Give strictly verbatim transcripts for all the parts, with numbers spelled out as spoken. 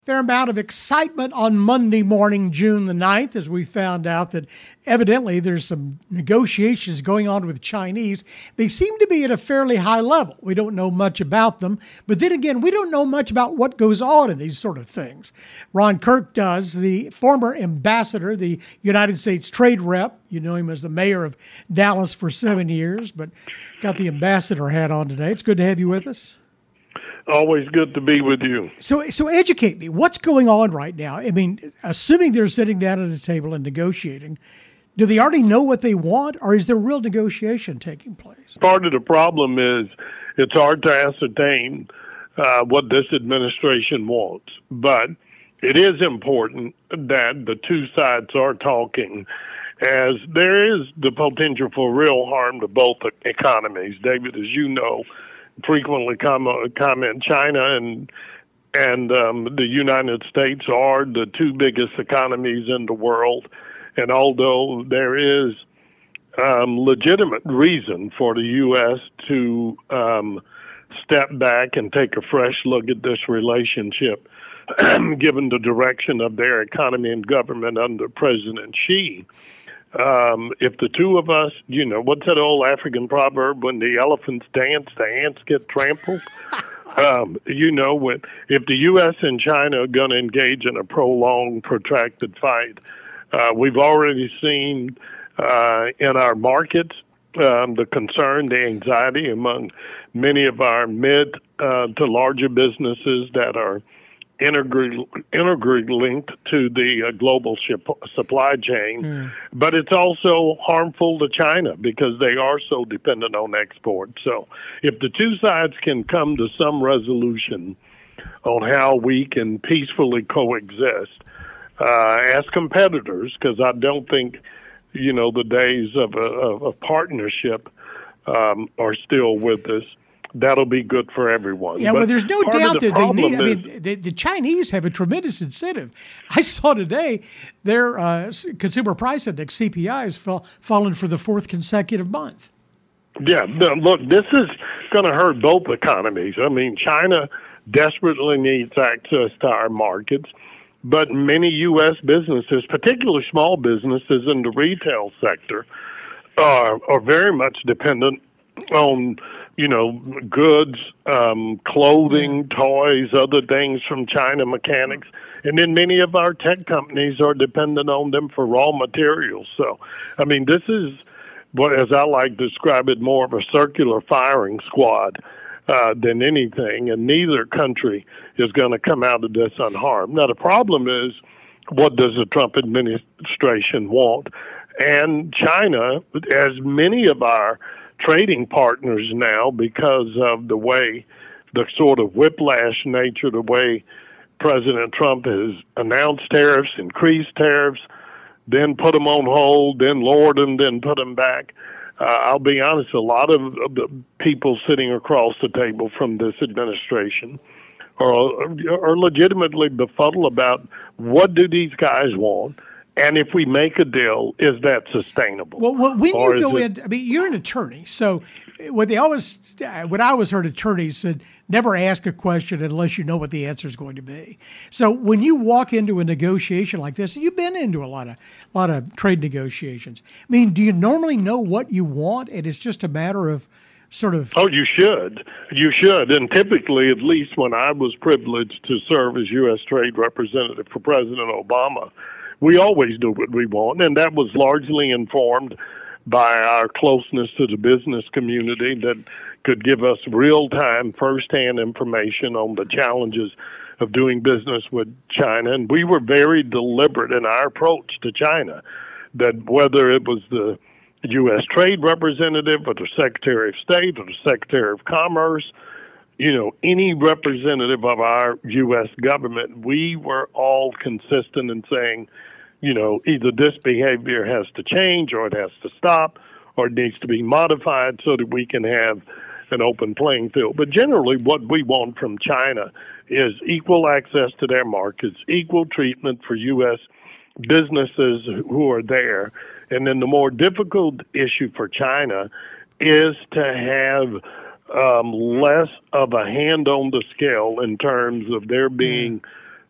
Fair amount of excitement on Monday morning, June the ninth, as we found out that evidently there's some negotiations going on with Chinese. They seem to be at a fairly high level. We don't know much about them. But then again, we don't know much about what goes on in these sort of things. Ron Kirk does, the former ambassador, the United States trade rep. You know him as the mayor of Dallas for seven years, but got the ambassador hat on today. It's good to have you with us. Always good to be with you. So, so educate me. What's going on right now? I mean, assuming they're sitting down at a table and negotiating, do they already know what they want, or is there real negotiation taking place? Part of the problem is it's hard to ascertain uh, what this administration wants, but it is important that the two sides are talking, as there is the potential for real harm to both economies. David, as you know, frequently comment, comment China and and um, the United States are the two biggest economies in the world. And although there is um, legitimate reason for the U S to um, step back and take a fresh look at this relationship, given the direction of their economy and government under President Xi, Um, if the two of us, you know, what's that old African proverb? When the elephants dance, the ants get trampled. um, you know, when if the U S and China are going to engage in a prolonged, protracted fight, uh, we've already seen uh, in our markets um, the concern, the anxiety among many of our mid uh, to larger businesses that are integrally, integrally linked to the uh, global ship, supply chain. Mm. But it's also harmful to China because they are so dependent on export. So if the two sides can come to some resolution on how we can peacefully coexist uh, as competitors, because I don't think, you know, the days of a, of a partnership um, are still with us, that'll be good for everyone. Yeah, but well, there's no doubt the that they need. is, I mean, the, the Chinese have a tremendous incentive. I saw today their uh, consumer price index (C P I) has fall, fallen for the fourth consecutive month. Yeah, no, look, this is going to hurt both economies. I mean, China desperately needs access to our markets, but many U S businesses, particularly small businesses in the retail sector, are are very much dependent on, you know, goods, um, clothing, toys, other things from China, mechanics. And then many of our tech companies are dependent on them for raw materials. So, I mean, this is what, as I like to describe it, more of a circular firing squad uh, than anything. And neither country is going to come out of this unharmed. Now, the problem is, what does the Trump administration want? And China, as many of our trading partners now, because of the way, the sort of whiplash nature, the way President Trump has announced tariffs, increased tariffs, then put them on hold, then lowered them, then put them back. Uh, I'll be honest, a lot of, of the people sitting across the table from this administration are, are legitimately befuddled about what do these guys want. And if we make a deal, is that sustainable? Well, well when you go it, in, I mean, you're an attorney. So what they always, what I always heard attorneys said, never ask a question unless you know what the answer is going to be. So when you walk into a negotiation like this, and you've been into a lot of, a lot of trade negotiations, I mean, do you normally know what you want, and it's just a matter of sort of... Oh, you should. You should. And typically, at least when I was privileged to serve as U S Trade Representative for President Obama, we always do what we want, and that was largely informed by our closeness to the business community that could give us real-time, first-hand information on the challenges of doing business with China. And we were very deliberate in our approach to China, that whether it was the U S Trade Representative or the Secretary of State or the Secretary of Commerce, you know, any representative of our U S government, we were all consistent in saying, you know, either this behavior has to change or it has to stop or it needs to be modified so that we can have an open playing field. But generally what we want from China is equal access to their markets, equal treatment for U S businesses who are there. And then the more difficult issue for China is to have um, less of a hand on the scale in terms of there being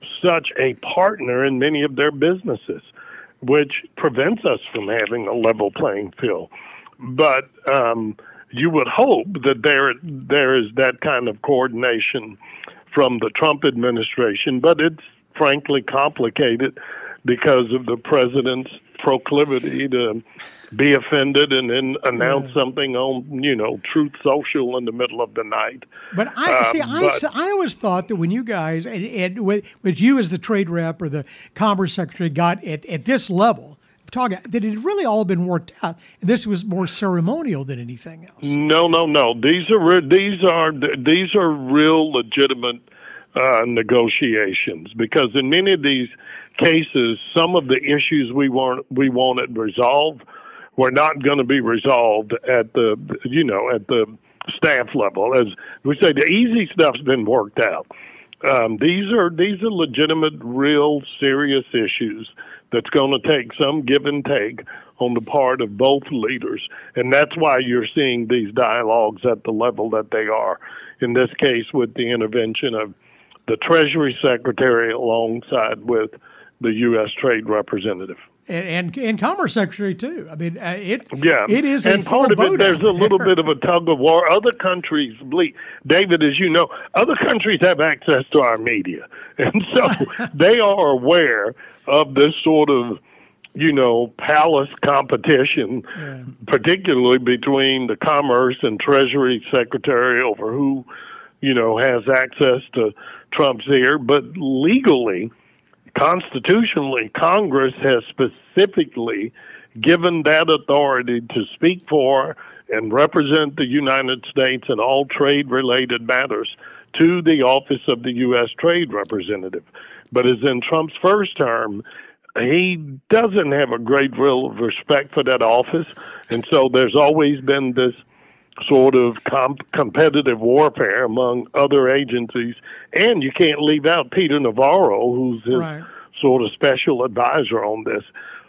such a partner in many of their businesses, which prevents us from having a level playing field. But um, you would hope that there there is that kind of coordination from the Trump administration, but it's frankly complicated because of the president's proclivity to be offended and then announce yeah. something on, you know, Truth Social in the middle of the night. But I um, see, I, but, I always thought that when you guys, and, and with, with you as the trade rep or the commerce secretary got at, at this level, talking that it had really all been worked out, and this was more ceremonial than anything else. No, no, no. These are these are these are real legitimate uh, negotiations, because in many of these cases, some of the issues we want we wanted resolved were not going to be resolved at the you know at the staff level. As we say, the easy stuff's been worked out. Um, these are these are legitimate, real, serious issues that's going to take some give and take on the part of both leaders. And that's why you're seeing these dialogues at the level that they are. In this case, with the intervention of the Treasury Secretary alongside with the U S Trade Representative. And, and and Commerce Secretary, too. I mean, uh, it, yeah. it is a and part of it, there's a little bit of a tug of war. Other countries, David, as you know, other countries have access to our media. And so they are aware of this sort of, you know, palace competition, yeah. particularly between the Commerce and Treasury Secretary over who, you know, has access to Trump's ear. But legally, constitutionally, Congress has specifically given that authority to speak for and represent the United States in all trade-related matters to the office of the U S Trade Representative. But as in Trump's first term, he doesn't have a great deal of respect for that office, and so there's always been this sort of comp- competitive warfare among other agencies, and you can't leave out Peter Navarro, who's his right. sort of special advisor on this.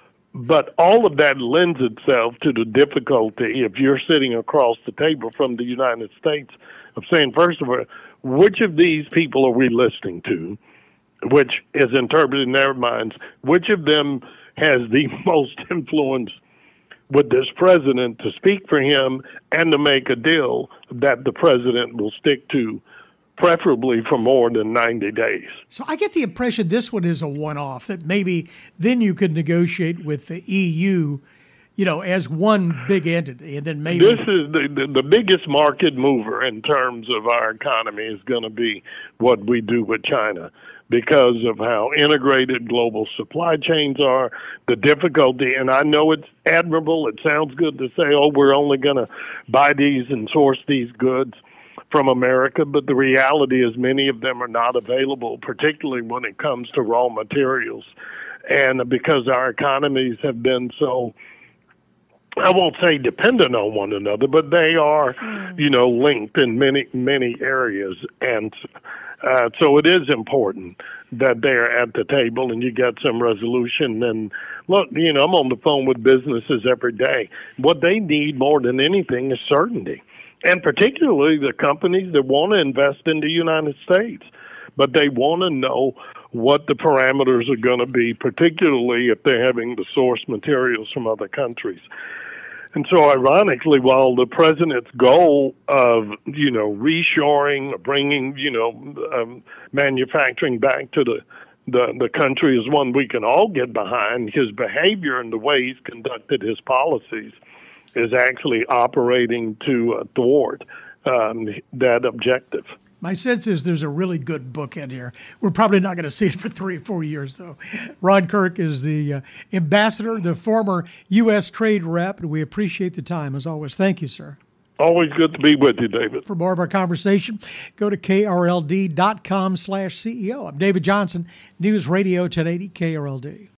But all of that lends itself to the difficulty, if you're sitting across the table from the United States, of saying, first of all, which of these people are we listening to, which is interpreted in their minds, which of them has the most influence with this president to speak for him and to make a deal that the president will stick to, preferably for more than ninety days. So I get the impression this one is a one-off, that maybe then you could negotiate with the E U, you know, as one big entity, and then maybe... This is the, the, the biggest market mover in terms of our economy is going to be what we do with China, because of how integrated global supply chains are, the difficulty. And I know it's admirable. It sounds good to say, oh, we're only going to buy these and source these goods from America. But the reality is many of them are not available, particularly when it comes to raw materials. And because our economies have been so, I won't say dependent on one another, but they are, you know, linked in many, many areas. And Uh, so it is important that they're at the table and you get some resolution. And look, you know, I'm on the phone with businesses every day. What they need more than anything is certainty, and particularly the companies that want to invest in the United States. But they want to know what the parameters are going to be, particularly if they're having to source materials from other countries. And so, ironically, while the president's goal of, you know, reshoring, bringing, you know, um, manufacturing back to the, the, the country is one we can all get behind, his behavior and the way he's conducted his policies is actually operating to uh, thwart um, that objective. My sense is there's a really good book in here. We're probably not going to see it for three or four years, though. Ron Kirk is the uh, ambassador, the former U S Trade Rep, and we appreciate the time, as always. Thank you, sir. Always good to be with you, David. For more of our conversation, go to K R L D dot com slash C E O. I'm David Johnson, News Radio ten eighty K R L D.